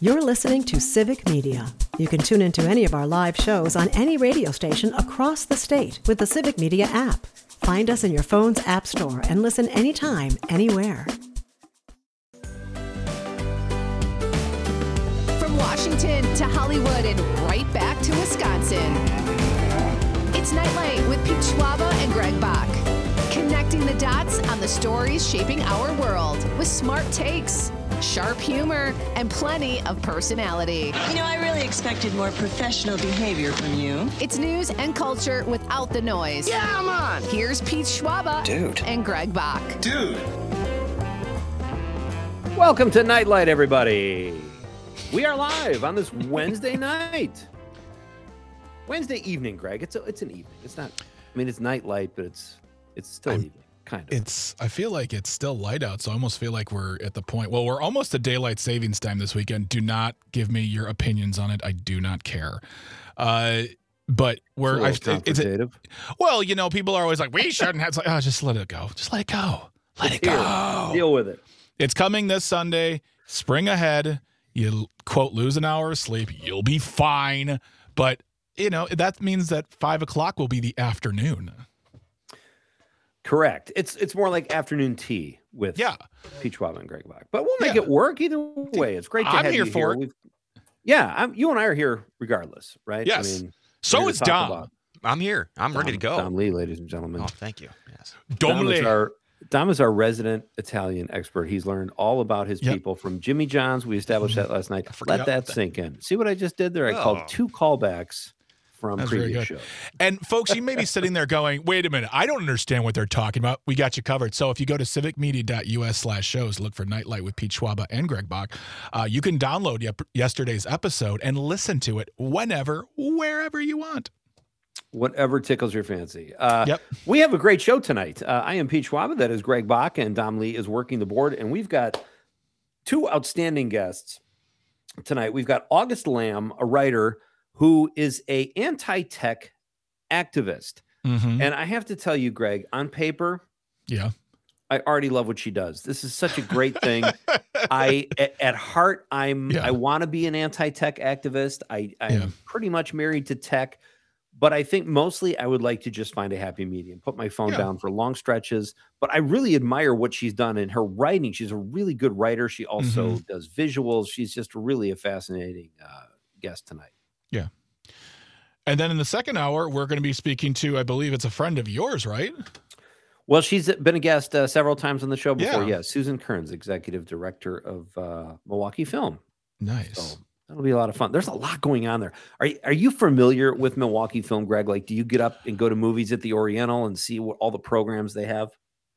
You're listening to Civic Media. You can tune into any of our live shows on any radio station across the state with the Civic Media app. Find us in your phone's app store and listen anytime, anywhere. From Washington to Hollywood and right back to Wisconsin. It's Nightlight with Pete Schwaba and Greg Bach. Connecting the dots on the stories shaping our world with smart takes, sharp humor, and plenty of personality. You know, I really expected more professional behavior from you. It's news and culture without the noise. Yeah, I'm on. Here's Pete Schwaba and Greg Bach. Welcome to Nightlight, everybody. We are live on this Wednesday night. Wednesday evening, Greg. It's an evening. It's not. I mean, it's nightlight, but it's still evening. Kind of. I feel like it's still light out, so I almost feel like we're at the point. Well, we're almost at daylight savings time this weekend. Do not give me your opinions on it. I do not care. But we're well, you know, people are always like, we shouldn't have. It's like, oh, just let it go. Just let it go. Let it go. Deal with it. It's coming this Sunday. Spring ahead. You quote lose an hour of sleep. You'll be fine. But you know that means that 5 o'clock will be the afternoon. Correct. It's more like afternoon tea with Pete Schwab and Greg Bach. But we'll make it work either way. It's great to have you here. You and I are here regardless, right? Yes. I mean, so is Dom. I'm here. I'm ready to go. Dom Lee, ladies and gentlemen. Oh, thank you. Yes. Dom is our resident Italian expert. He's learned all about his people from Jimmy John's. We established that last night. Let that sink in. See what I just did there? I called 2 callbacks from previous shows. And folks, you may be sitting there going, wait a minute, I don't understand what they're talking about. We got you covered. So if you go to civicmedia.us/shows, look for Nightlight with Pete Schwaba and Greg Bach, you can download yesterday's episode and listen to it whenever, wherever you want. Whatever tickles your fancy. We have a great show tonight. I am Pete Schwaba. That is Greg Bach, and Dom Lee is working the board. And we've got 2 outstanding guests tonight. We've got August Lamb, a writer who is a anti-tech activist. Mm-hmm. And I have to tell you, Greg, on paper, I already love what she does. This is such a great thing. At heart, I want to be an anti-tech activist. I'm pretty much married to tech, but I think mostly I would like to just find a happy medium, put my phone down for long stretches. But I really admire what she's done in her writing. She's a really good writer. She also does visuals. She's just really a fascinating guest tonight. Yeah. And then in the second hour, we're going to be speaking to, I believe it's a friend of yours, right? Well, she's been a guest several times on the show before. Yeah. Susan Kearns, executive director of Milwaukee Film. Nice. So that'll be a lot of fun. There's a lot going on there. Are you familiar with Milwaukee Film, Greg? Like, do you get up and go to movies at the Oriental and see what all the programs they have?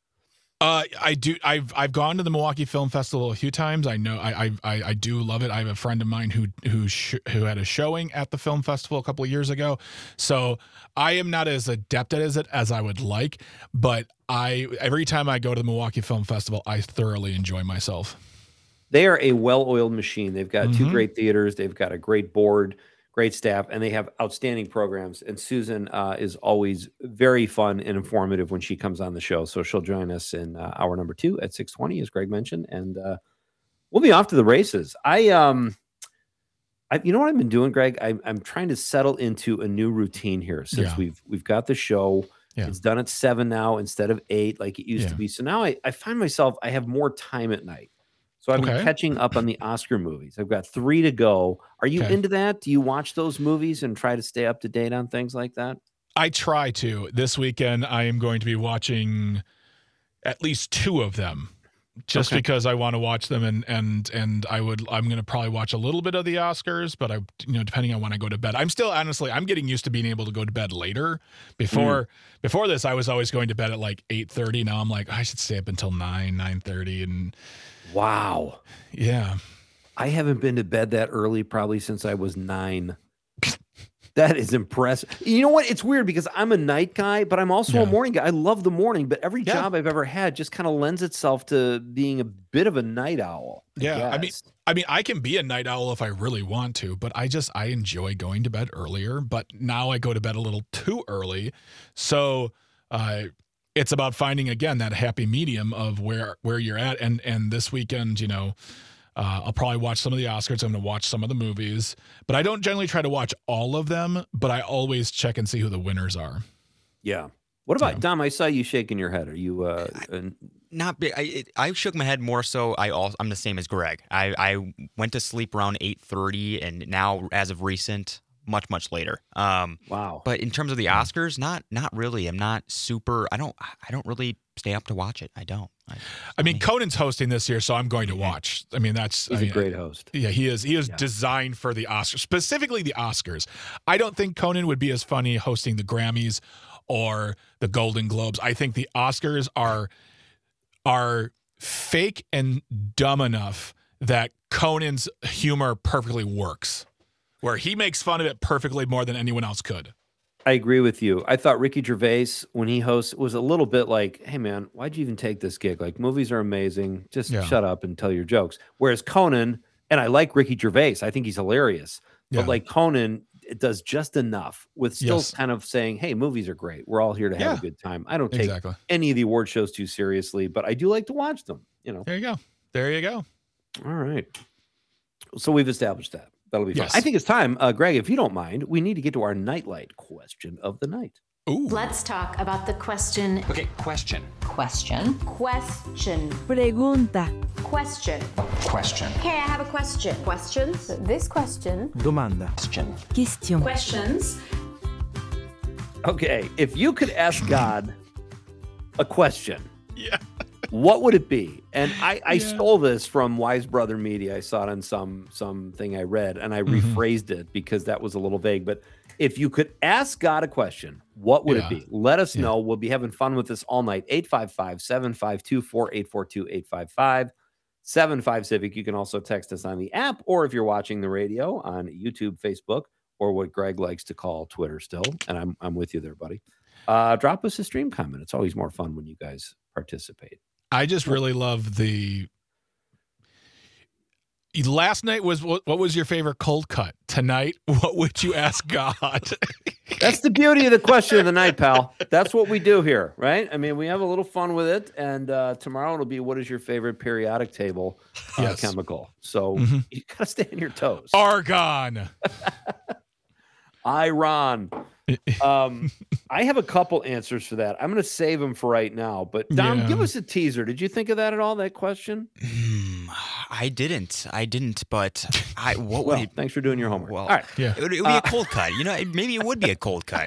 I do. I've gone to the Milwaukee Film Festival a few times. I know I do love it. I have a friend of mine who had a showing at the film festival a couple of years ago. So I am not as adept at it as I would like, but every time I go to the Milwaukee Film Festival, I thoroughly enjoy myself. They are a well-oiled machine. They've got 2 great theaters. They've got a great board, great staff, and they have outstanding programs. And Susan is always very fun and informative when she comes on the show. So she'll join us in hour number 2 at 6:20, as Greg mentioned, and we'll be off to the races. You know what I've been doing, Greg? I'm trying to settle into a new routine here since we've got the show. Yeah. It's done at 7 now instead of 8 like it used to be. So now I find myself, I have more time at night. So I've been catching up on the Oscar movies. I've got 3 to go. Are you into that? Do you watch those movies and try to stay up to date on things like that? I try to. This weekend, I am going to be watching at least 2 of them, just because I want to watch them, and I'm going to probably watch a little bit of the Oscars, but depending on when I go to bed. I'm still honestly, I'm getting used to being able to go to bed later. Before this, I was always going to bed at like 8:30. Now I'm like, I should stay up until 9:30, and. Wow. Yeah. I haven't been to bed that early probably since I was 9. That is impressive. You know what? It's weird because I'm a night guy, but I'm also a morning guy. I love the morning, but every job I've ever had just kind of lends itself to being a bit of a night owl. I mean, I can be a night owl if I really want to, but I enjoy going to bed earlier, but now I go to bed a little too early. So, it's about finding, again, that happy medium of where you're at. And this weekend, I'll probably watch some of the Oscars. I'm going to watch some of the movies, but I don't generally try to watch all of them, but I always check and see who the winners are. Yeah. What about Dom? I saw you shaking your head. Are you not big? I shook my head more so. I'm the same as Greg. I went to sleep around 8:30, and now as of recent, much later. Wow. But in terms of the Oscars, not really. I'm not super. I don't really stay up to watch it. I don't. I mean, Conan's hosting this year, so I'm going to watch. I mean, he's a great host. Yeah, he is. He is designed for the Oscars, specifically the Oscars. I don't think Conan would be as funny hosting the Grammys or the Golden Globes. I think the Oscars are fake and dumb enough that Conan's humor perfectly works, where he makes fun of it perfectly more than anyone else could. I agree with you. I thought Ricky Gervais, when he hosts, was a little bit like, hey, man, why'd you even take this gig? Like, movies are amazing. Just shut up and tell your jokes. Whereas Conan, and I like Ricky Gervais. I think he's hilarious. But like Conan, it does just enough with still kind of saying, hey, movies are great. We're all here to have a good time. I don't take any of the award shows too seriously, but I do like to watch them. There you go. All right. So we've established that. That'll be fun. I think it's time, Greg, if you don't mind, we need to get to our Nightlight question of the night. Ooh. Let's talk about the question. Okay, question. Question. Pregunta. Question. Question. Okay, I have a question. Questions? This question. Domanda. Question. Questions. Okay, if you could ask God a question, what would it be? And I stole this from Wise Brother Media. I saw it on something I read, and I rephrased it because that was a little vague. But if you could ask God a question, what would it be? Let us know. We'll be having fun with this all night. 855-752-4842, 855-75-Civic. You can also text us on the app, or if you're watching the radio on YouTube, Facebook, or what Greg likes to call Twitter still. And I'm with you there, buddy. Drop us a stream comment. It's always more fun when you guys participate. I just really love the last night was what was your favorite cold cut? Tonight, what would you ask God? That's the beauty of the question of the night, pal. That's what we do here, right? I mean, we have a little fun with it, and tomorrow it'll be what is your favorite periodic table chemical? So you gotta stay on your toes. Argon. Iron. I have a couple answers for that. I'm going to save them for right now. But Dom, give us a teaser. Did you think of that at all? That question? I didn't. But what would it? Thanks for doing your homework. Well, all right. It would be a cold cut. Maybe it would be a cold cut.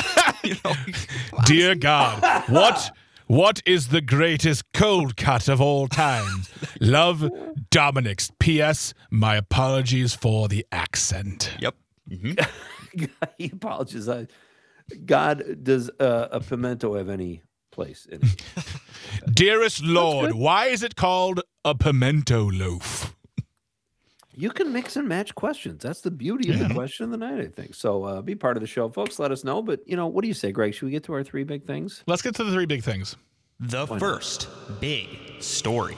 Dear God, what is the greatest cold cut of all time? Love, Dominic's. P.S. My apologies for the accent. Yep. He apologizes. God, does a pimento have any place in it? Dearest Lord, why is it called a pimento loaf? You can mix and match questions. That's the beauty of the question of the night, I think. So be part of the show, folks. Let us know. But, what do you say, Greg? Should we get to our three big things? Let's get to the three big things. The first big story.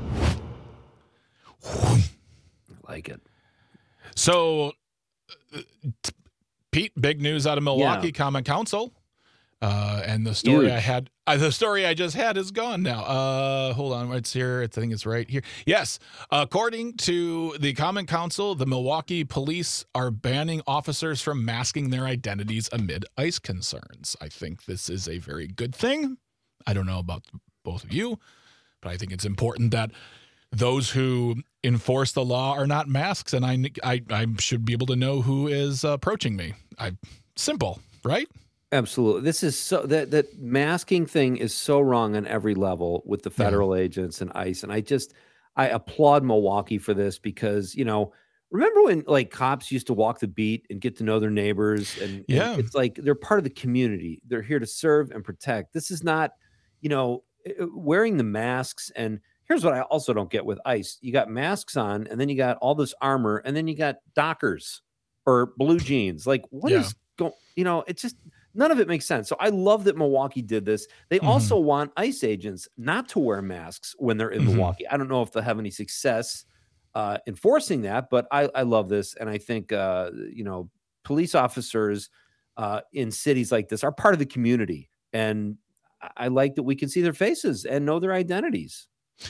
I like it. So, Pete, big news out of Milwaukee Common Council. And the story the story I just had is gone now. Hold on, it's here. I think it's right here. Yes, according to the Common Council, the Milwaukee police are banning officers from masking their identities amid ICE concerns. I think this is a very good thing. I don't know about both of you, but I think it's important that those who enforce the law are not masks, and I should be able to know who is approaching me. Simple, right? Absolutely. This is so that masking thing is so wrong on every level with the federal agents and ICE. And I applaud Milwaukee for this because, remember when cops used to walk the beat and get to know their neighbors and it's like they're part of the community. They're here to serve and protect. This is not, wearing the masks. And here's what I also don't get with ICE. You got masks on and then you got all this armor and then you got Dockers or blue jeans. Like what is going, it's just, none of it makes sense. So I love that Milwaukee did this. They also want ICE agents not to wear masks when they're in Milwaukee. I don't know if they'll have any success enforcing that, but I love this. And I think, police officers in cities like this are part of the community. And I like that we can see their faces and know their identities.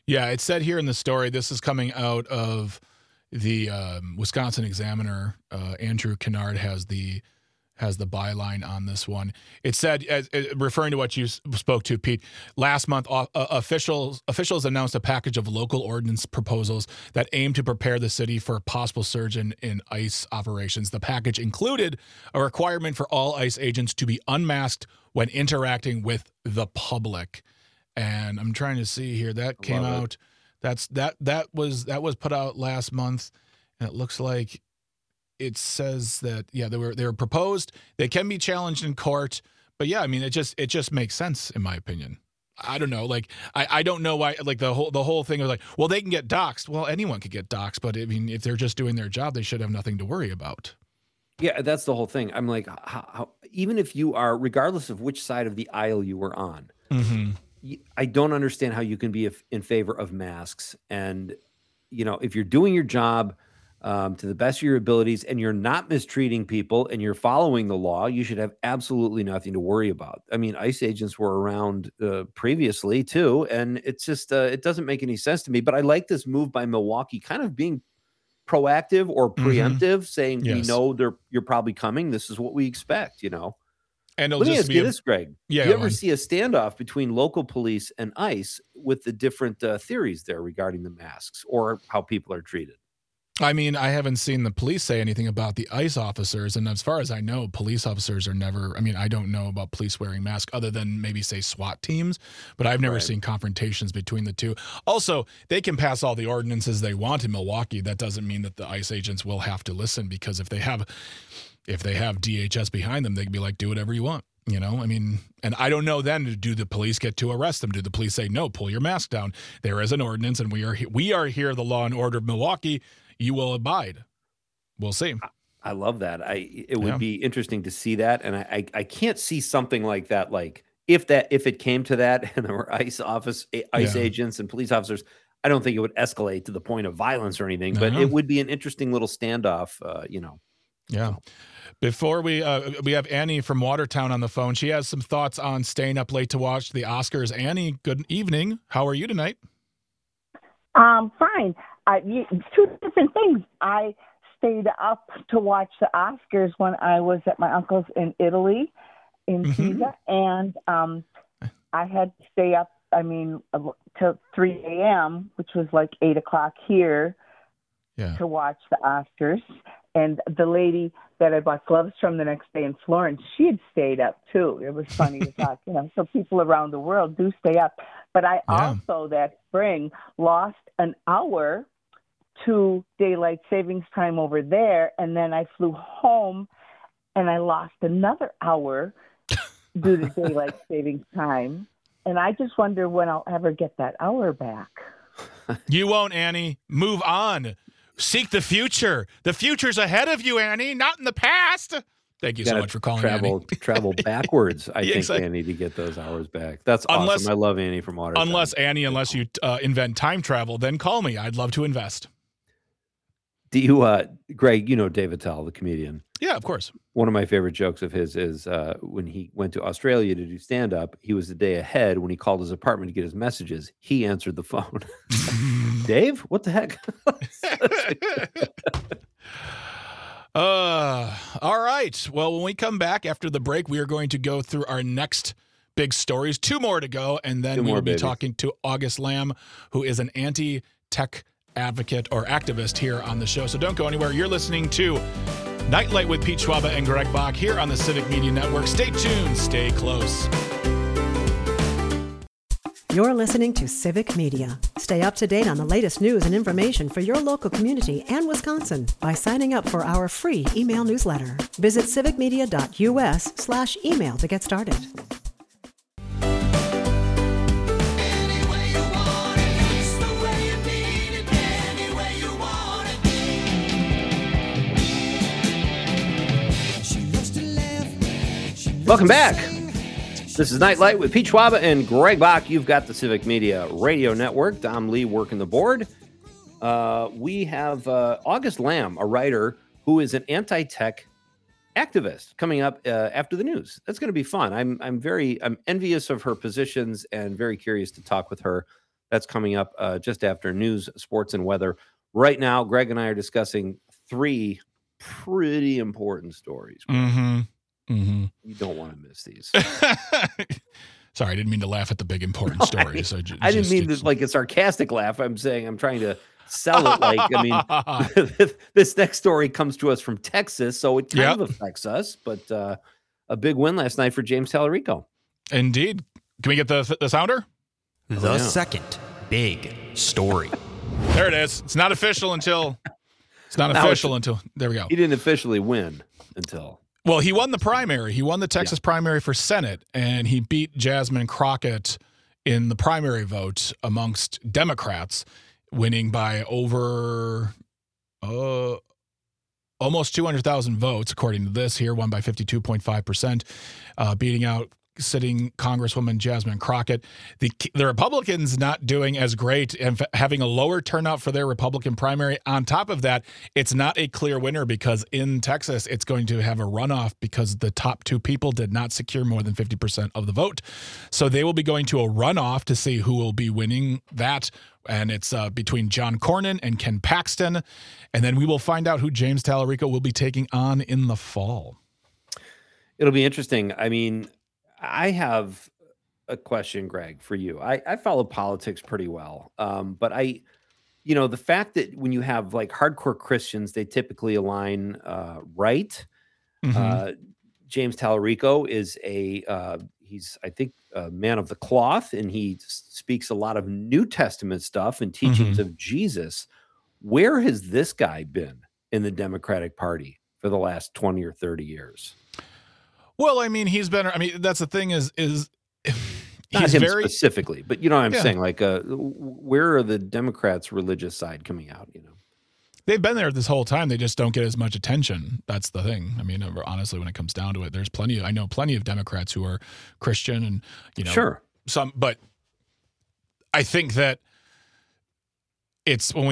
Yeah, it said here in the story, this is coming out of the Wisconsin Examiner. Andrew Kennard has the byline on this one. It said, referring to what you spoke to, Pete, last month, officials announced a package of local ordinance proposals that aim to prepare the city for a possible surge in ICE operations. The package included a requirement for all ICE agents to be unmasked when interacting with the public. And I'm trying to see here. That came out. That was put out last month, and it looks like it says that they were proposed. They can be challenged in court, but yeah, I mean it just makes sense in my opinion. I don't know, like I don't know why, like the whole thing of like, well, they can get doxxed. Well, anyone could get doxxed, but I mean if they're just doing their job, they should have nothing to worry about. Yeah, that's the whole thing. I'm like, how, even if you are, regardless of which side of the aisle you were on. Mm-hmm. I don't understand how you can be in favor of masks. And, if you're doing your job to the best of your abilities and you're not mistreating people and you're following the law, you should have absolutely nothing to worry about. I mean, ICE agents were around previously too. And it's just, it doesn't make any sense to me. But I like this move by Milwaukee kind of being proactive or preemptive, saying, Yes. we know you're probably coming. This is what we expect, And Let me ask you this, Greg. Yeah, do you ever see a standoff between local police and ICE with the different theories there regarding the masks or how people are treated? I mean, I haven't seen the police say anything about the ICE officers. And as far as I know, police officers are never, I mean, I don't know about police wearing masks other than maybe say SWAT teams, but I've never seen confrontations between the two. Also, they can pass all the ordinances they want in Milwaukee. That doesn't mean that the ICE agents will have to listen, because if they have DHS behind them, they can be like, do whatever you want. I mean, and I don't know then, do the police get to arrest them? Do the police say, no, pull your mask down? There is an ordinance and we are here, the law and order of Milwaukee. You will abide. We'll see. I love that. It would be interesting to see that. And I can't see something like that. Like if it came to that and there were ICE agents and police officers, I don't think it would escalate to the point of violence or anything, but it would be an interesting little standoff, Yeah. Before we have Annie from Watertown on the phone. She has some thoughts on staying up late to watch the Oscars. Annie, good evening. How are you tonight? Fine. Two different things. I stayed up to watch the Oscars when I was at my uncle's in Italy, in Pisa, and I had to stay up, till 3 a.m., which was like 8 o'clock here, to watch the Oscars. And the lady that I bought gloves from the next day in Florence, she had stayed up too. It was funny to talk, so people around the world do stay up. But I also that spring lost an hour to daylight savings time over there. And then I flew home and I lost another hour due to daylight savings time. And I just wonder when I'll ever get that hour back. You won't, Annie. Move on. Seek the future. The future's ahead of you, Annie, not in the past. Thank you so much for calling, Annie. Travel backwards, I think, Annie, to get those hours back. That's awesome. I love Annie from Watertown. Unless you invent time travel, then call me. I'd love to invest. Do you, Greg, Dave Attell, the comedian? Yeah, of course. One of my favorite jokes of his is when he went to Australia to do stand-up, he was a day ahead. When he called his apartment to get his messages, he answered the phone. Dave, what the heck? All right. Well, when we come back after the break, we are going to go through our next big stories. 2 more to go, and then we will be talking to August Lamb, who is an anti-tech advocate or activist here on the show. So don't go anywhere. You're listening to Nightlight with Pete Schwaba and Greg Bach here on the Civic Media Network. Stay tuned. Stay close. You're listening to Civic Media. Stay up to date on the latest news and information for your local community and Wisconsin by signing up for our free email newsletter. Visit civicmedia.us/email to get started. Welcome back. This is Nightlight with Pete Schwaba and Greg Bach. You've got the Civic Media Radio Network. Dom Lee working the board. We have August Lamb, a writer who is an anti-tech activist, coming up after the news. That's going to be fun. I'm envious of her positions and very curious to talk with her. That's coming up just after news, sports, and weather. Right now, Greg and I are discussing 3 pretty important stories. You don't want to miss these. Sorry, I didn't mean to laugh at the big important stories. I didn't mean to, like a sarcastic laugh. I'm saying I'm trying to sell it like, I mean, this next story comes to us from Texas, so it kind of affects us, but a big win last night for James Tallarico. Indeed. Can we get the sounder? The second big story. There it is. It's not official until there we go. He didn't officially win until. Well, he won the primary. He won the Texas primary for Senate, and he beat Jasmine Crockett in the primary vote amongst Democrats, winning by over almost 200,000 votes, according to this here, won by 52.5%, beating out sitting Congresswoman Jasmine Crockett. The Republicans not doing as great and having a lower turnout for their Republican primary. On top of that, it's not a clear winner because in Texas, it's going to have a runoff because the top 2 people did not secure more than 50% of the vote. So they will be going to a runoff to see who will be winning that. And it's between John Cornyn and Ken Paxton. And then we will find out who James Tallarico will be taking on in the fall. It'll be interesting. I mean, I have a question, Greg, for you. I follow politics pretty well. But the fact that when you have like hardcore Christians, they typically align right. James Tallarico is he's, I think, a man of the cloth, and he speaks a lot of New Testament stuff and teachings of Jesus. Where has this guy been in the Democratic Party for the last 20 or 30 years? Well, I mean, that's the thing is not he's him very specifically, but you know what I'm saying? Like, where are the Democrats' religious side coming out? They've been there this whole time. They just don't get as much attention. That's the thing. I mean, honestly, when it comes down to it, there's I know plenty of Democrats who are Christian and, sure. But I think that it's when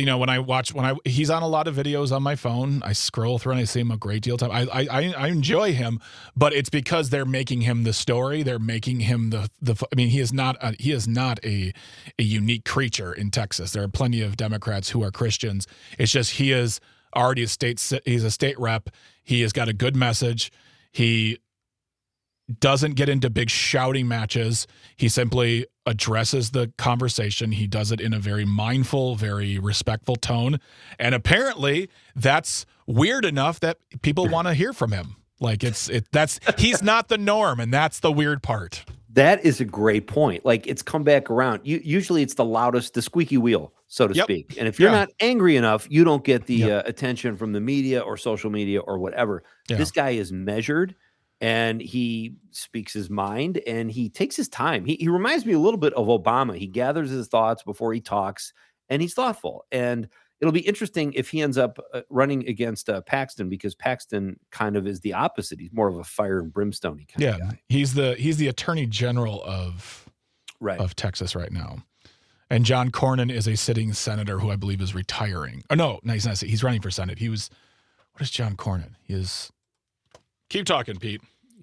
he's on a lot of videos on my phone, I scroll through and I see him a great deal of time. I enjoy him, but it's because they're making him the story. They're making him he is not a unique creature in Texas. There are plenty of Democrats who are Christians. It's just he is already he's a state rep. He has got a good message. He doesn't get into big shouting matches. He simply addresses the conversation. He does it in a very mindful, very respectful tone. And apparently that's weird enough that people want to hear from him. Like he's not the norm. And that's the weird part. That is a great point. Like, it's come back around. Usually it's the loudest, the squeaky wheel, so to speak. And if you're not angry enough, you don't get the attention from the media or social media or whatever. Yeah. This guy is measured. And he speaks his mind, and he takes his time. He reminds me a little bit of Obama. He gathers his thoughts before he talks, and he's thoughtful. And it'll be interesting if he ends up running against Paxton, because Paxton kind of is the opposite. He's more of a fire and brimstone kind of guy. He's the attorney general of Texas right now. And John Cornyn is a sitting senator who I believe is retiring. Oh, no, he's not. He's running for Senate. What is John Cornyn? He is. Keep talking, Pete.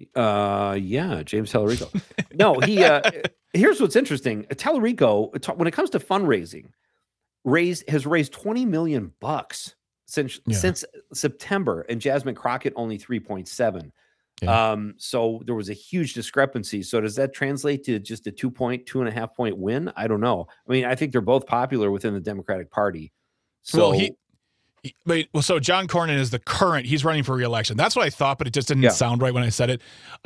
James Tallarico. No, here's what's interesting. Tallarico, when it comes to fundraising, has raised $20 million since September, and Jasmine Crockett only 3.7. Yeah. So there was a huge discrepancy. So does that translate to just a 2.5 point win? I don't know. I mean, I think they're both popular within the Democratic Party. So so John Cornyn is the current. He's running for re-election. That's what I thought, but it just didn't sound right when I said it.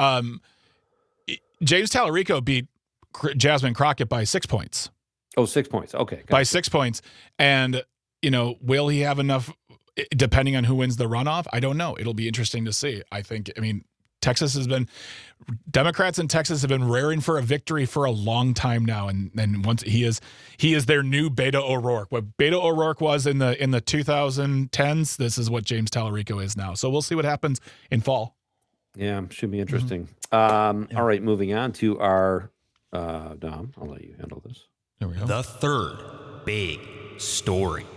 James Tallarico beat Jasmine Crockett by 6 points. Oh, 6 points. Okay. By 6 points. And, will he have enough, depending on who wins the runoff? I don't know. It'll be interesting to see. Democrats in Texas have been raring for a victory for a long time now, and once he is their new Beto O'Rourke. What Beto O'Rourke was in the 2010s, this is what James Tallarico is now. So we'll see what happens in fall. Yeah, should be interesting. All right, moving on to our Dom. I'll let you handle this. There we go. The third big story.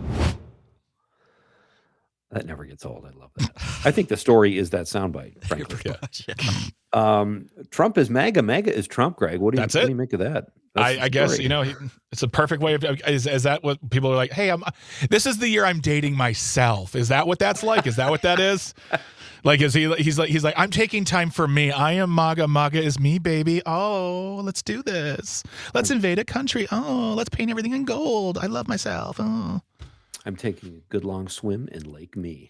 That never gets old. I love that. I think the story is that soundbite, frankly. Trump is MAGA. MAGA is Trump, Greg. What do you make of that? I guess, it's a perfect way of, is that what people are like? Hey, this is the year I'm dating myself. Is that what that's like? Is that what that is? Like, he's like, I'm taking time for me. I am MAGA. MAGA is me, baby. Oh, let's do this. Let's invade a country. Oh, let's paint everything in gold. I love myself. Oh. I'm taking a good long swim in Lake Me.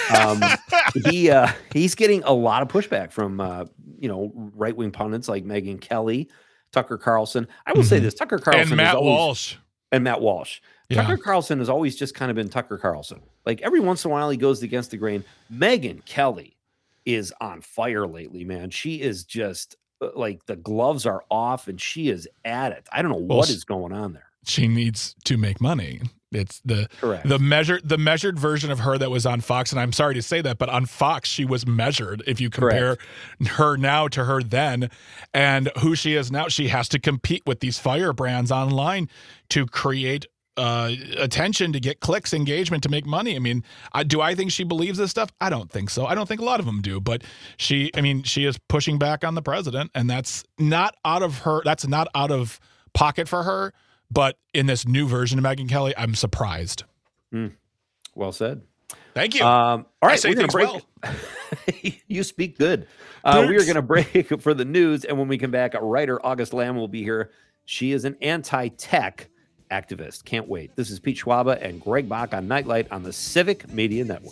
He's getting a lot of pushback from right-wing pundits like Megyn Kelly, Tucker Carlson. I will say this: Tucker Carlson and Matt Walsh. Yeah. Tucker Carlson has always just kind of been Tucker Carlson. Like every once in a while, he goes against the grain. Megyn Kelly is on fire lately, man. She is just like the gloves are off, and she is at it. I don't know what is going on there. She needs to make money. It's Correct. the measured version of her that was on Fox, and I'm sorry to say that, but on Fox she was measured. If you compare her now to her then, and who she is now, she has to compete with these firebrands online to create attention, to get clicks, engagement, to make money. I mean, do I think she believes this stuff? I don't think so. I don't think a lot of them do, but she is pushing back on the president, and that's not out of pocket for her. But in this new version of Megyn Kelly, I'm surprised. Well said. Thank you. All right, I say things well. You speak good. We are going to break for the news, and when we come back, writer August Lamb will be here. She is an anti-tech activist. Can't wait. This is Pete Schwaba and Greg Bach on Nightlight on the Civic Media Network.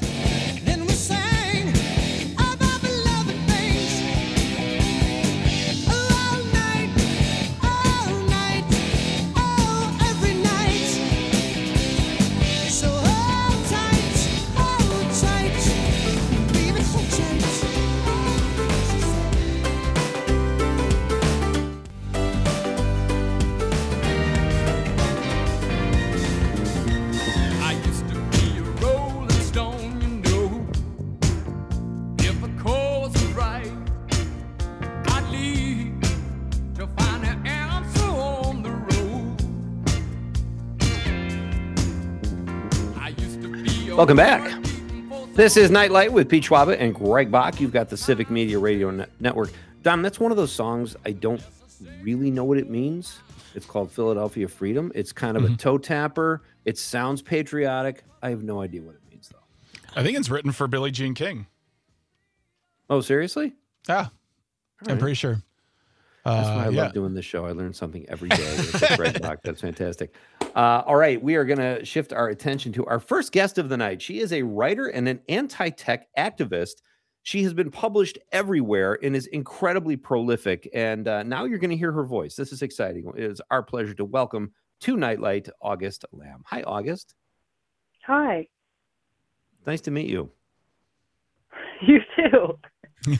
Welcome back. This is Nightlight with Pete Schwaba and Greg Bach. You've got the Civic Media Radio Network. Dom, that's one of those songs I don't really know what it means. It's called Philadelphia Freedom. It's kind of a toe tapper. It sounds patriotic. I have no idea what it means, though. I think it's written for Billie Jean King. Oh, seriously? Yeah. I'm pretty sure. That's why I love doing this show. I learn something every day with Greg Bach. That's fantastic. All right, we are going to shift our attention to our first guest of the night. She is a writer and an anti-tech activist. She has been published everywhere and is incredibly prolific. And now you're going to hear her voice. This is exciting. It is our pleasure to welcome to Nightlight August Lamb. Hi, August. Hi. Nice to meet you. You too.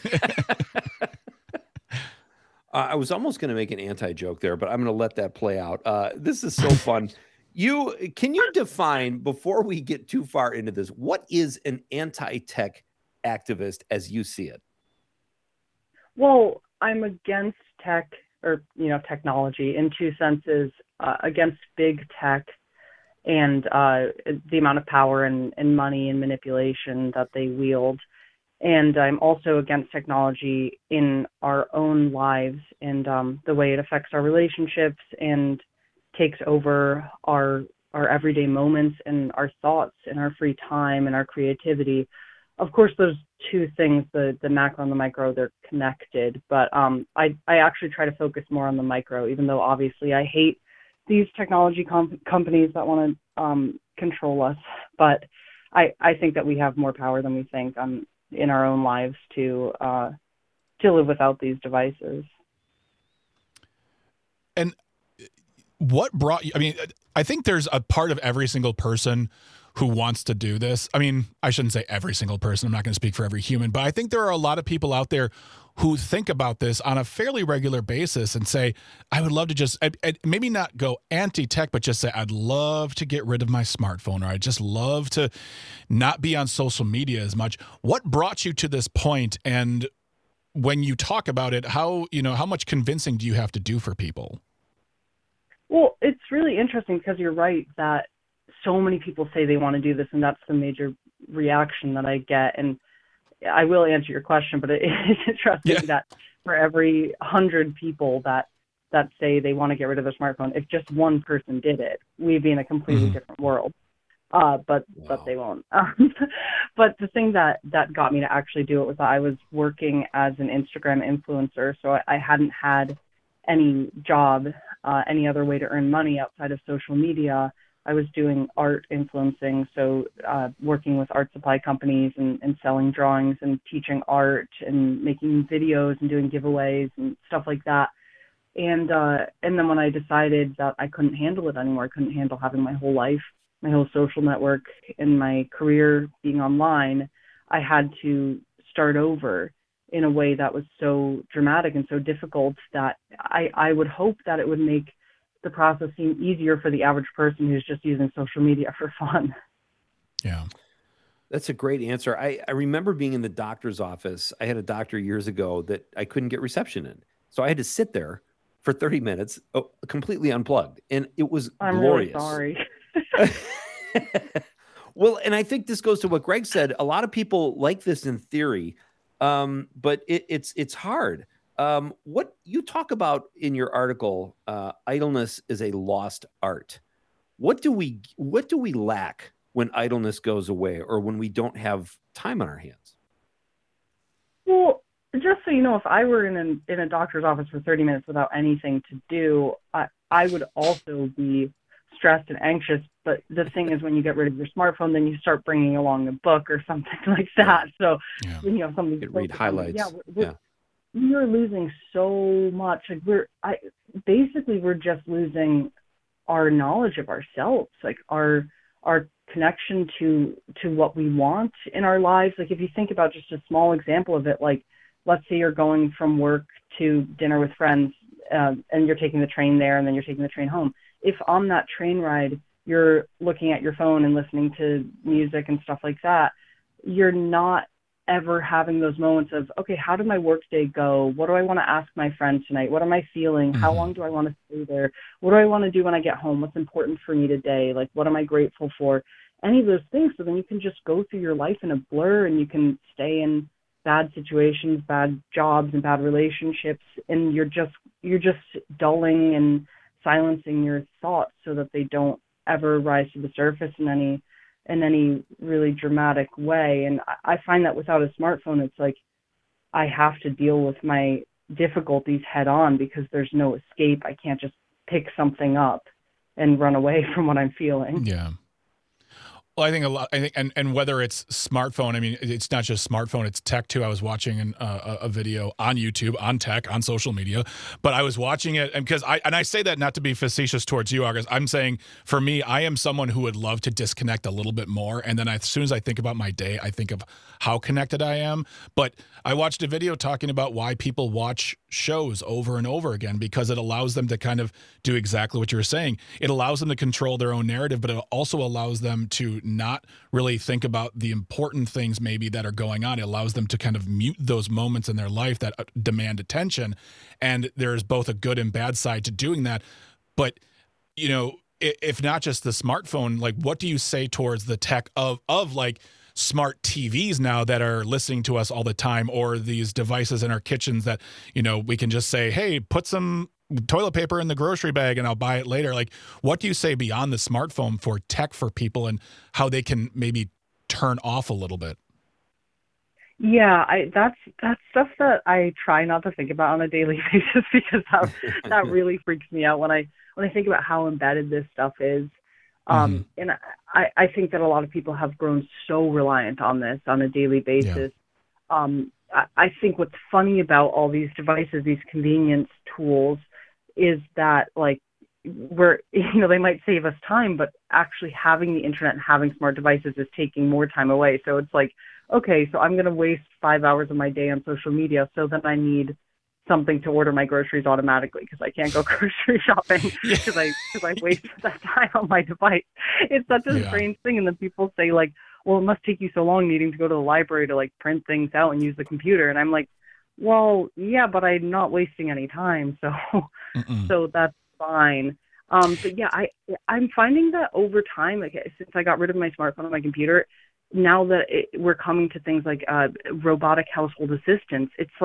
I was almost going to make an anti-joke there, but I'm going to let that play out. This is so fun. Can you define, before we get too far into this, what is an anti-tech activist as you see it? Well, I'm against tech or, technology in two senses, against big tech and the amount of power and money and manipulation that they wield. And I'm also against technology in our own lives and the way it affects our relationships and takes over our everyday moments and our thoughts and our free time and our creativity. Of course, those two things, the macro and the micro, they're connected. But I actually try to focus more on the micro, even though obviously I hate these technology companies that want to control us. But I think that we have more power than we think in our own lives to live without these devices. And what brought you? I mean, I think there's a part of every single person who wants to do this. I mean, I shouldn't say every single person. I'm not going to speak for every human, but I think there are a lot of people out there who think about this on a fairly regular basis and say, I would love to just maybe not go anti-tech, but just say, I'd love to get rid of my smartphone, or I'd just love to not be on social media as much. What brought you to this point? And when you talk about it, how much convincing do you have to do for people? Well, it's really interesting because you're right that so many people say they want to do this, and that's the major reaction that I get. And I will answer your question, but it's interesting that for every 100 people that that say they want to get rid of their smartphone. If just one person did it, we'd be in a completely different world. But they won't. But the thing that got me to actually do it was that I was working as an Instagram influencer, so I hadn't had any job, any other way to earn money outside of social media. I was doing art influencing, so working with art supply companies and selling drawings and teaching art and making videos and doing giveaways and stuff like that. And then when I decided that I couldn't handle it anymore, I couldn't handle having my whole life, my whole social network and my career being online, I had to start over in a way that was so dramatic and so difficult that I would hope that it would make the process seem easier for the average person who's just using social media for fun. Yeah. That's a great answer. I remember being in the doctor's office. I had a doctor years ago that I couldn't get reception in. So I had to sit there for 30 minutes, completely unplugged. And it was glorious. I'm really sorry. Well, and I think this goes to what Greg said. A lot of people like this in theory, but it's hard. What you talk about in your article, idleness is a lost art. What do we lack when idleness goes away, or when we don't have time on our hands? Well, just so you know, if I were in a doctor's office for 30 minutes without anything to do, I would also be stressed and anxious. But the thing is, when you get rid of your smartphone, then you start bringing along a book or something like that. So, you know, something you could read highlights. We're losing so much. Like we're just losing our knowledge of ourselves, like our connection to what we want in our lives. Like if you think about just a small example of it, like let's say you're going from work to dinner with friends, and you're taking the train there, and then you're taking the train home. If on that train ride you're looking at your phone and listening to music and stuff like that, you're not ever having those moments of, okay, how did my work day go? What do I want to ask my friends tonight? What am I feeling? How long do I want to stay there? What do I want to do when I get home? What's important for me today? Like, what am I grateful for? Any of those things. So then you can just go through your life in a blur, and you can stay in bad situations, bad jobs, and bad relationships. And you're just dulling and silencing your thoughts so that they don't ever rise to the surface in any really dramatic way. And I find that without a smartphone, it's like I have to deal with my difficulties head on, because there's no escape. I can't just pick something up and run away from what I'm feeling. Yeah. Well, I think, and whether it's smartphone, I mean, it's not just smartphone, it's tech too. I was watching a video on YouTube on tech, on social media, but I was watching it, and because I say that not to be facetious towards you, August. I'm saying for me, I am someone who would love to disconnect a little bit more, and then as soon as I think about my day, I think of how connected I am. But I watched a video talking about why people watch shows over and over again, because it allows them to kind of do exactly what you were saying. It allows them to control their own narrative, but it also allows them to not really think about the important things maybe that are going on. It allows them to kind of mute those moments in their life that demand attention. And there's both a good and bad side to doing that. But, you know, if not just the smartphone, like what do you say towards the tech of like smart TVs now that are listening to us all the time, or these devices in our kitchens that, you know, we can just say, hey, put some toilet paper in the grocery bag and I'll buy it later. Like, what do you say beyond the smartphone for tech for people and how they can maybe turn off a little bit? Yeah, that's stuff that I try not to think about on a daily basis, because that really freaks me out when I think about how embedded this stuff is. And I think that a lot of people have grown so reliant on this on a daily basis. Yeah. I think what's funny about all these devices, these convenience tools, is that like they might save us time, but actually having the internet and having smart devices is taking more time away. So it's like, okay, so I'm going to waste 5 hours of my day on social media, so then I need something to order my groceries automatically because I can't go grocery shopping because I wasted that time on my device. It's such a strange thing. And then people say like, well, it must take you so long needing to go to the library to like print things out and use the computer. And I'm like, well, yeah, but I'm not wasting any time. So that's fine. But yeah, I'm finding that over time, like since I got rid of my smartphone and my computer, now that we're coming to things like robotic household assistants, it's like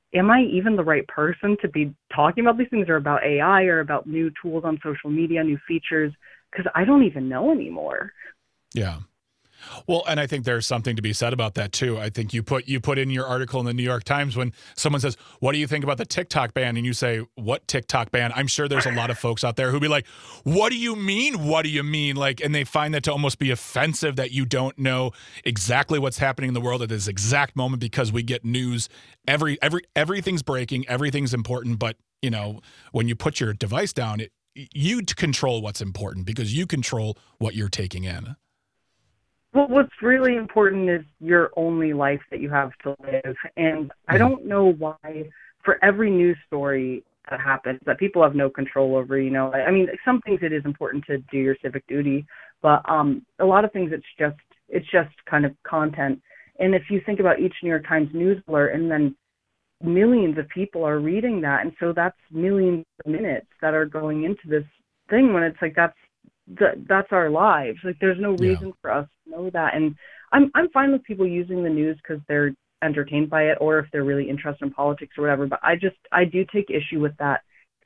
am I even the right person to be talking about these things, or about AI, or about new tools on social media, new features? Because I don't even know anymore. Yeah. Well, and I think there's something to be said about that too. I think you put in your article in the New York Times, when someone says, "What do you think about the TikTok ban?" and you say, "What TikTok ban?" I'm sure there's a lot of folks out there who'd be like, "What do you mean? What do you mean?" Like, and they find that to almost be offensive that you don't know exactly what's happening in the world at this exact moment, because we get news everything's breaking, everything's important, but you know, when you put your device down, you control what's important because you control what you're taking in. Well, what's really important is your only life that you have to live. And I don't know why, for every news story that happens that people have no control over, you know, I mean, some things it is important to do your civic duty, but a lot of things it's just kind of content. And if you think about each New York Times news alert, and then millions of people are reading that, and so that's millions of minutes that are going into this thing, when it's like that's our lives. Like, there's no reason for us to know that. And I'm fine with people using the news because they're entertained by it, or if they're really interested in politics or whatever. But I do take issue with that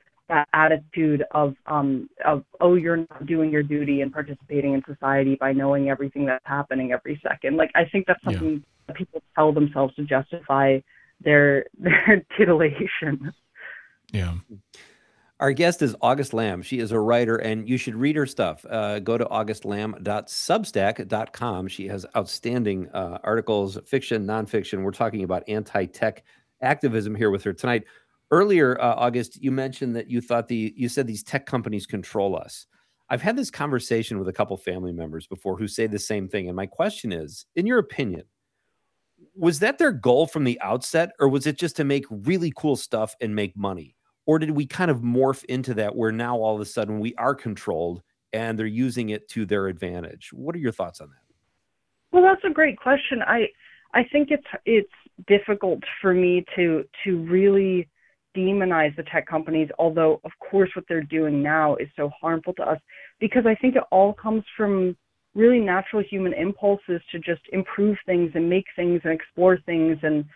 attitude of you're not doing your duty and participating in society by knowing everything that's happening every second. Like, I think that's something that people tell themselves to justify their titillation. Yeah. Our guest is August Lamb. She is a writer, and you should read her stuff. Go to augustlamb.substack.com. She has outstanding articles, fiction, nonfiction. We're talking about anti-tech activism here with her tonight. Earlier, August, you mentioned that you thought you said these tech companies control us. I've had this conversation with a couple family members before who say the same thing. And my question is, in your opinion, was that their goal from the outset, or was it just to make really cool stuff and make money? Or did we kind of morph into that where now all of a sudden we are controlled and they're using it to their advantage? What are your thoughts on that? Well, that's a great question. I think it's difficult for me to really demonize the tech companies, although of course what they're doing now is so harmful to us, because I think it all comes from really natural human impulses to just improve things and make things and explore things, and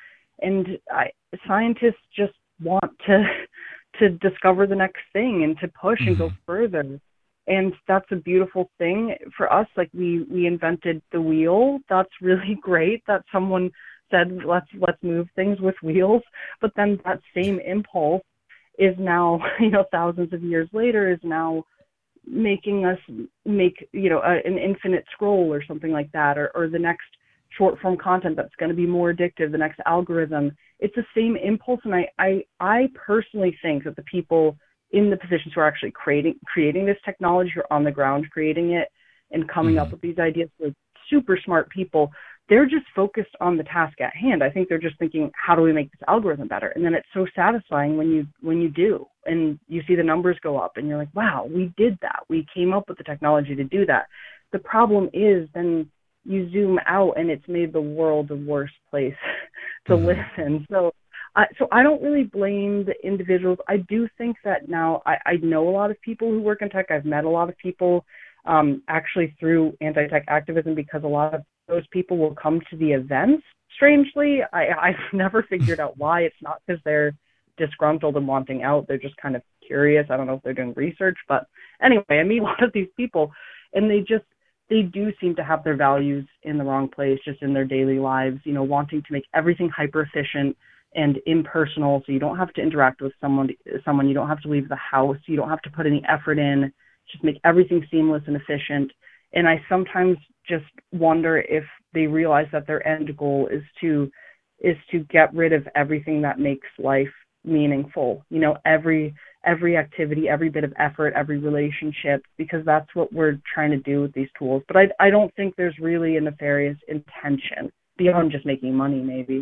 scientists just want to discover the next thing and to push and go further. And that's a beautiful thing for us. Like, we invented the wheel. That's really great that someone said, let's move things with wheels. But then that same impulse is now, you know, thousands of years later, is now making us make, you know, an infinite scroll or something like that, or the next short form content that's going to be more addictive, the next algorithm. It's the same impulse. And I personally think that the people in the positions who are actually creating this technology, who are on the ground creating it and coming up with these ideas, are super smart people. They're just focused on the task at hand. I think they're just thinking, how do we make this algorithm better? And then it's so satisfying when you do, and you see the numbers go up and you're like, wow, we did that. We came up with the technology to do that. The problem is then you zoom out and it's made the world a worse place to live in. So I don't really blame the individuals. I do think that now I know a lot of people who work in tech. I've met a lot of people actually through anti-tech activism, because a lot of those people will come to the events. Strangely, I've never figured out why. It's not because they're disgruntled and wanting out. They're just kind of curious. I don't know if they're doing research, but anyway, I meet a lot of these people, and they do seem to have their values in the wrong place, just in their daily lives, you know, wanting to make everything hyper efficient and impersonal, so you don't have to interact with someone, you don't have to leave the house, you don't have to put any effort in, just make everything seamless and efficient. And I sometimes just wonder if they realize that their end goal is to get rid of everything that makes life meaningful, you know, every activity, every bit of effort, every relationship, because that's what we're trying to do with these tools. But I don't think there's really a nefarious intention beyond just making money, maybe.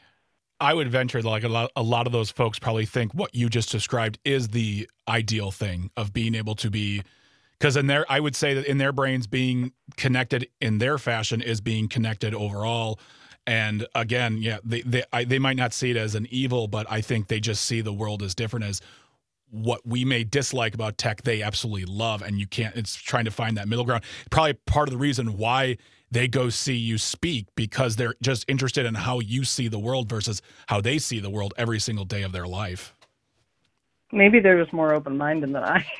I would venture like a lot of those folks probably think what you just described is the ideal thing of being able to be, because I would say that in their brains, being connected in their fashion is being connected overall. And again, yeah, they might not see it as an evil, but I think they just see the world as different, as what we may dislike about tech, they absolutely love. And it's trying to find that middle ground. Probably part of the reason why they go see you speak because they're just interested in how you see the world versus how they see the world every single day of their life. Maybe they're just more open-minded than I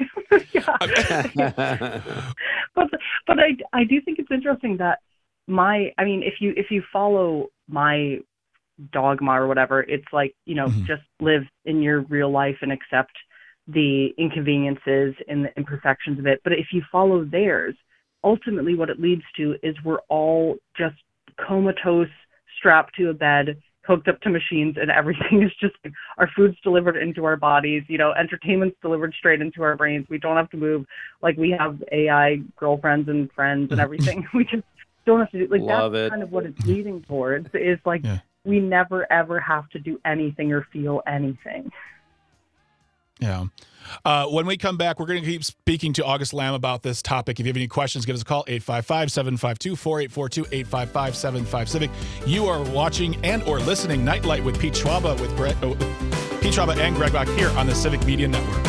am. But I do think it's interesting that if you follow my dogma or whatever, it's like, just live in your real life and accept the inconveniences and the imperfections of it. But if you follow theirs, ultimately what it leads to is we're all just comatose, strapped to a bed, hooked up to machines, and everything is just our food's delivered into our bodies, entertainment's delivered straight into our brains. We don't have to move. Like, we have AI girlfriends and friends and everything. We just don't have to do, like, that's kind of what it's leading towards, is like, we never ever have to do anything or feel anything. Yeah. When we come back, we're going to keep speaking to August Lamb about this topic. If you have any questions, give us a call, 855-752-4842, 855-75-CIVIC. You are watching and or listening Nightlight with Pete Schwaba, Pete Schwaba and Greg Bach here on the Civic Media Network.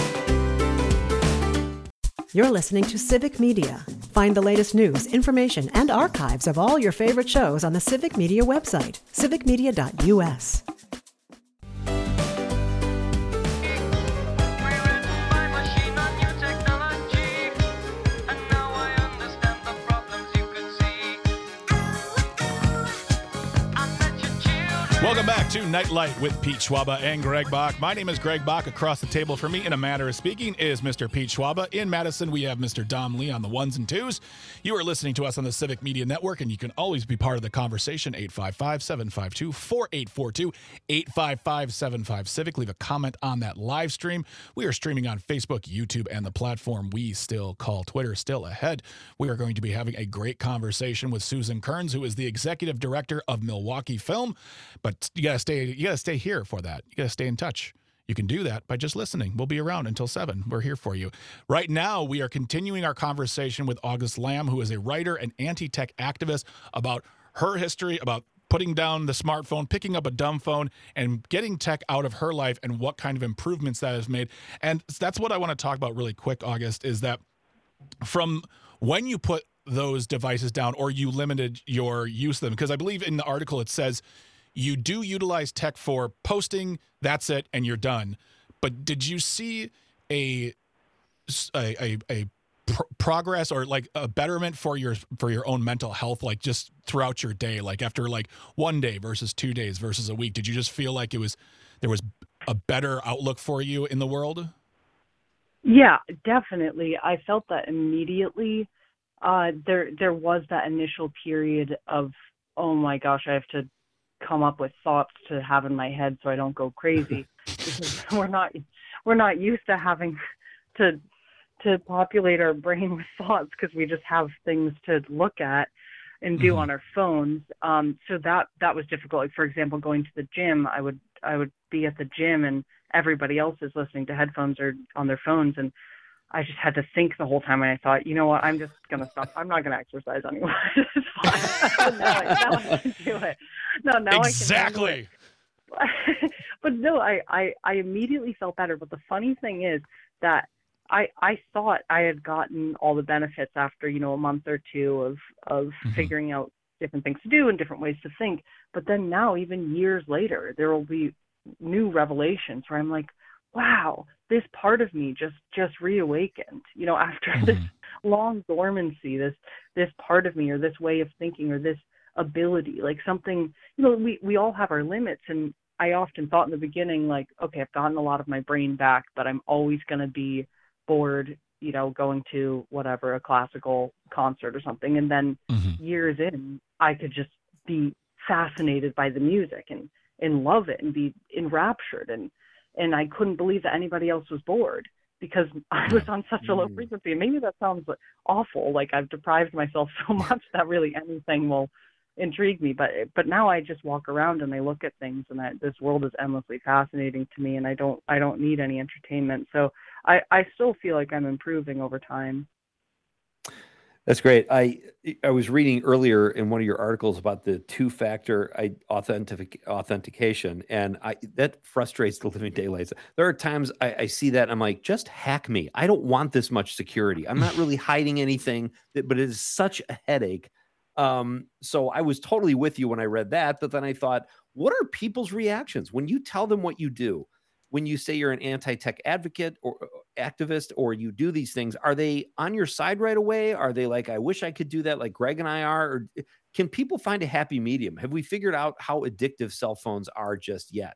You're listening to Civic Media. Find the latest news, information, and archives of all your favorite shows on the Civic Media website, civicmedia.us. Welcome back to Nightlight with Pete Schwaba and Greg Bach. My name is Greg Bach. Across the table from me, in a matter of speaking, is Mr. Pete Schwaba. In Madison, we have Mr. Dom Lee on the ones and twos. You are listening to us on the Civic Media Network, and you can always be part of the conversation, 855-752-4842, 855-75-CIVIC. Leave a comment on that live stream. We are streaming on Facebook, YouTube, and the platform we still call Twitter. Still ahead, we are going to be having a great conversation with Susan Kearns, who is the executive director of Milwaukee Film. But you gotta stay here for that. You gotta stay in touch. You can do that by just listening. We'll be around until 7. We're here for you. Right now, we are continuing our conversation with August Lamb, who is a writer and anti-tech activist, about her history, about putting down the smartphone, picking up a dumb phone, and getting tech out of her life, and what kind of improvements that has made. And that's what I want to talk about really quick, August, is that from when you put those devices down, or you limited your use of them, because I believe in the article it says you do utilize tech for posting, that's it, and you're done. But did you see a progress or like a betterment for your own mental health, like just throughout your day, like after like 1 day versus 2 days versus a week? Did you just feel like there was a better outlook for you in the world? Yeah, definitely. I felt that immediately. There was that initial period of, oh my gosh, I have to come up with thoughts to have in my head so I don't go crazy, because we're not used to having to populate our brain with thoughts, because we just have things to look at and do on our phones. So that was difficult. Like, for example, going to the gym, I would be at the gym and everybody else is listening to headphones or on their phones, and I just had to think the whole time, and I thought, you know what, I'm just going to stop. I'm not going to exercise anymore. It's fine. now I can do it. No, now exactly. I can do it. But no, I immediately felt better. But the funny thing is that I thought I had gotten all the benefits after, a month or two of figuring out different things to do and different ways to think. But then now, even years later, there will be new revelations where I'm like, wow, this part of me just reawakened, after this long dormancy, this part of me, or this way of thinking, or this ability, like something, we all have our limits. And I often thought in the beginning, like, okay, I've gotten a lot of my brain back, but I'm always going to be bored, going to whatever, a classical concert or something. And then years in, I could just be fascinated by the music and love it and be enraptured. And I couldn't believe that anybody else was bored, because I was on such a low frequency. And maybe that sounds awful, like I've deprived myself so much that really anything will intrigue me. But now I just walk around and I look at things, and this world is endlessly fascinating to me, and I don't need any entertainment. So I still feel like I'm improving over time. That's great. I was reading earlier in one of your articles about the two-factor authentication, and that frustrates the living daylights. There are times I see that and I'm like, just hack me. I don't want this much security. I'm not really hiding anything, but it is such a headache So I was totally with you when I read that, but then I thought, what are people's reactions when you tell them what you do? When you say you're an anti-tech advocate or activist, or you do these things, are they on your side right away? Are they like, I wish I could do that like Greg and I are? Or can people find a happy medium? Have we figured out how addictive cell phones are just yet?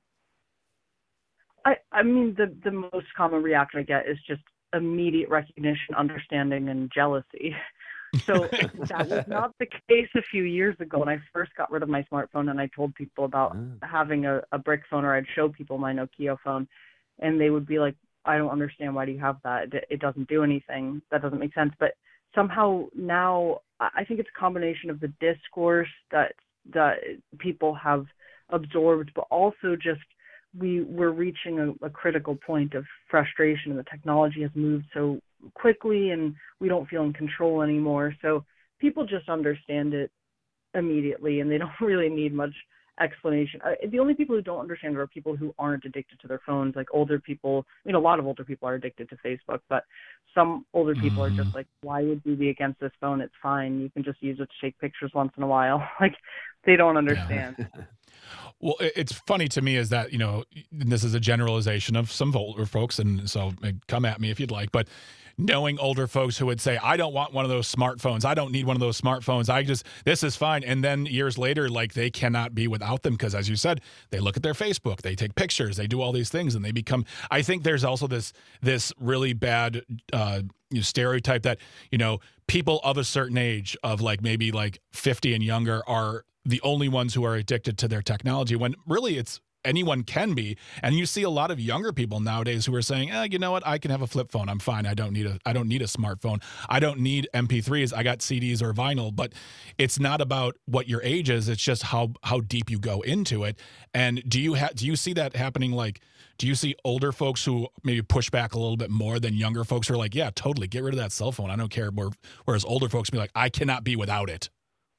I mean, the most common reaction I get is just immediate recognition, understanding, and jealousy. So that was not the case a few years ago when I first got rid of my smartphone and I told people about having a brick phone, or I'd show people my Nokia phone, and they would be like, I don't understand. Why do you have that? It doesn't do anything. That doesn't make sense. But somehow now I think it's a combination of the discourse that people have absorbed, but also just we're reaching a critical point of frustration, and the technology has moved so quickly and we don't feel in control anymore. So people just understand it immediately and they don't really need much explanation. The only people who don't understand are people who aren't addicted to their phones, like older people. I mean, a lot of older people are addicted to Facebook, but some older people are just like, why would you be against this phone? It's fine. You can just use it to take pictures once in a while. Like, they don't understand. Well, it's funny to me is that, you know, this is a generalization of some older folks, and so come at me if you'd like, but knowing older folks who would say, I don't want one of those smartphones. I don't need one of those smartphones. This is fine. And then years later, like, they cannot be without them because, as you said, they look at their Facebook, they take pictures, they do all these things, and they become, I think there's also this really bad stereotype that, you know, people of a certain age, of like maybe like 50 and younger, are the only ones who are addicted to their technology, when really it's anyone can be. And you see a lot of younger people nowadays who are saying, you know what, I can have a flip phone. I'm fine. I don't need a smartphone. I don't need MP3s. I got CDs or vinyl. But it's not about what your age is. It's just how deep you go into it. And do you see that happening? Like, do you see older folks who maybe push back a little bit more than younger folks who are like, yeah, totally, get rid of that cell phone, I don't care more, whereas older folks be like, I cannot be without it?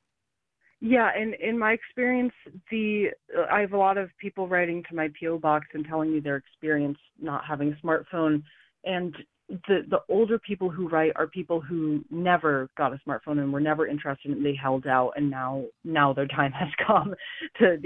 Yeah, and in my experience, I have a lot of people writing to my P.O. box and telling me their experience not having a smartphone. And the older people who write are people who never got a smartphone and were never interested, and they held out, and now their time has come to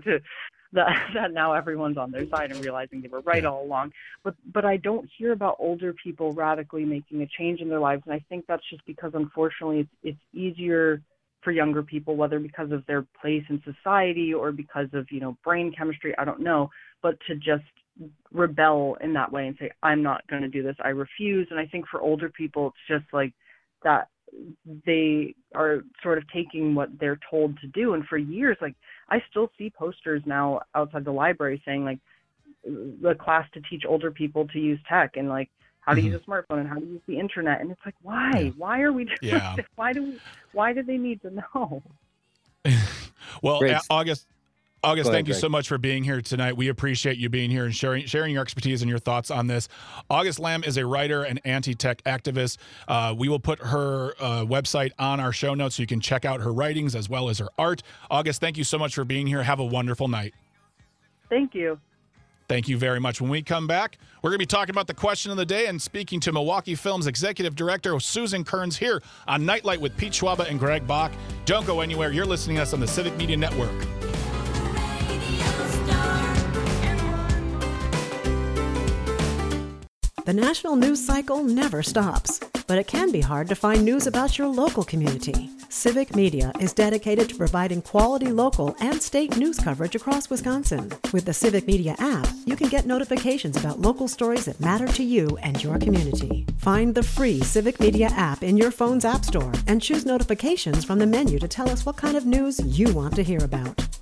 that now everyone's on their side and realizing they were right all along. But I don't hear about older people radically making a change in their lives, and I think that's just because, unfortunately, it's easier for younger people, whether because of their place in society or because of, you know, brain chemistry, I don't know, but to just rebel in that way and say, I'm not going to do this, I refuse. And I think for older people, it's just like that they are sort of taking what they're told to do. And for years, like, I still see posters now outside the library saying, like, the class to teach older people to use tech, and like how to use a smartphone and how to use the internet. And it's like, why? Yeah. Why are we doing this? Why do they need to know? Well, August, thank you so much for being here tonight. We appreciate you being here and sharing your expertise and your thoughts on this. August Lamb is a writer and anti-tech activist. We will put her website on our show notes so you can check out her writings as well as her art. August, thank you so much for being here. Have a wonderful night. Thank you. Thank you very much. When we come back, we're going to be talking about the question of the day and speaking to Milwaukee Films Executive Director Susan Kearns here on Nightlight with Pete Schwaba and Greg Bach. Don't go anywhere. You're listening to us on the Civic Media Network. The national news cycle never stops, but it can be hard to find news about your local community. Civic Media is dedicated to providing quality local and state news coverage across Wisconsin. With the Civic Media app, you can get notifications about local stories that matter to you and your community. Find the free Civic Media app in your phone's app store and choose notifications from the menu to tell us what kind of news you want to hear about.